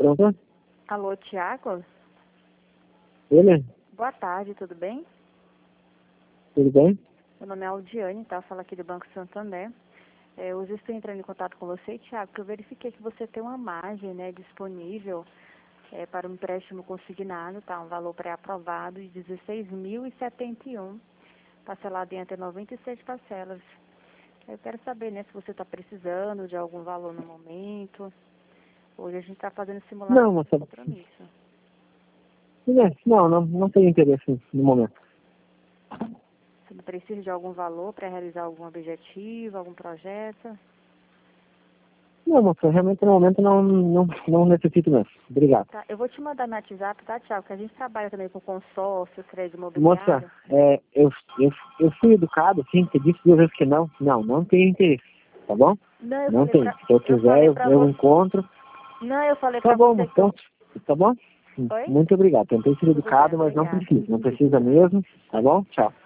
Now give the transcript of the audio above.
Pronto? Alô, Tiago? Ele? Boa tarde, tudo bem? Tudo bem? Meu nome é Aldiane, tá? Falo aqui do Banco Santander. Hoje estou entrando em contato com você, Tiago, porque eu verifiquei que você tem uma margem, né, disponível para um empréstimo consignado, tá? Um valor pré-aprovado de 16.071, parcelado em até 96 parcelas. Eu quero saber, né, se você está precisando de algum valor no momento. Hoje a gente está fazendo simulação Não, de moça. compromisso. Não tenho interesse no momento. Você não precisa de algum valor para realizar algum objetivo, algum projeto? Não, moça, realmente no momento não necessito mesmo. Obrigado. Tá, eu vou te mandar no WhatsApp, tá, Tiago? Que a gente trabalha também com consórcio, crédito Moça, imobiliário. eu fui educado, sim, você disse 2 vezes que não. Não tenho interesse, tá bom? Não, eu Não falei tenho. pra, Se eu eu quiser, falei eu, pra eu você. encontro. Não, eu falei Tá pra bom, você mas que eu... pronto. Tá bom? Oi? Muito obrigado. Tentei ser Tudo bem, educado, mas não obrigada. preciso. Não precisa mesmo. Tá bom? Tchau.